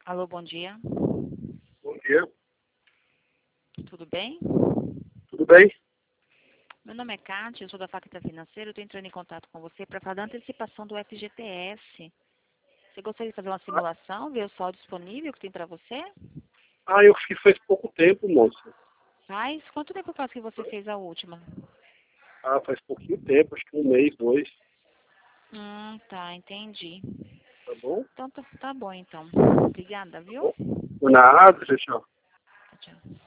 Alô, bom dia. Bom dia, Tudo bem? tudo bem? Meu nome é Kátia, eu sou da Facta Financeira. Eu estou entrando em contato com você para falar da antecipação do FGTS. Você gostaria de fazer uma simulação, ver o saldo disponível que tem para você? Eu fiz faz pouco tempo, moça. Faz? Quanto tempo faz que você fez a última? Faz pouquinho tempo, acho que um mês, dois, Tá, entendi. tá bom? Então tá bom então. Obrigada, Tá viu? bom? Por nada, tchau, tchau. Tchau.